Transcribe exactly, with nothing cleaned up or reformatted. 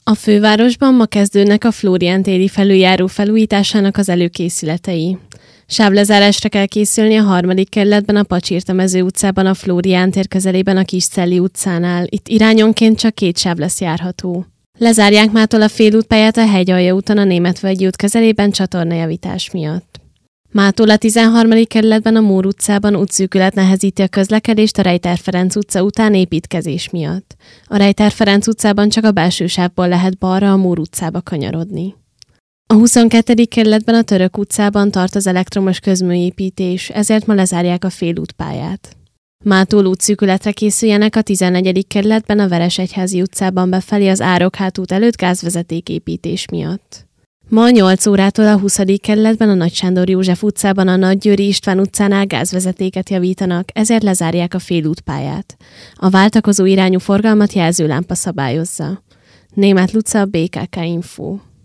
A fővárosban ma kezdődnek a Flórián téri felüljáró felújításának az előkészületei. Sávlezárásra kell készülni a harmadik kerületben a Pacsirta-mező utcában a Flórián tér közelében a Kiscelli utcánál. Itt irányonként csak két sáv lesz járható. Lezárják mától a félútpályát a Hegyalja úton a Németvölgyi út közelében csatornajavítás miatt. Mától a tizenharmadik kerületben a Mór utcában útszűkület nehezíti a közlekedést a Rejter Ferenc utca után építkezés miatt. A Rejter Ferenc utcában csak a belső sávból lehet balra a Mór utcába kanyarodni. A huszonkettedik kerületben a Török utcában tart az elektromos közműépítés, ezért ma lezárják a félútpályát. Mától útszűkületre készüljenek a tizennegyedik kerületben a Veresegyházi utcában befelé az Árokhát út előtt gázvezetéképítés miatt. Ma nyolc órától a huszadik kerületben a Nagy Sándor József utcában a Nagygyőri István utcánál gázvezetéket javítanak, ezért lezárják a félútpályát. A váltakozó irányú forgalmat jelzőlámpa szabályozza. Németh Luca, bé ká ká Info.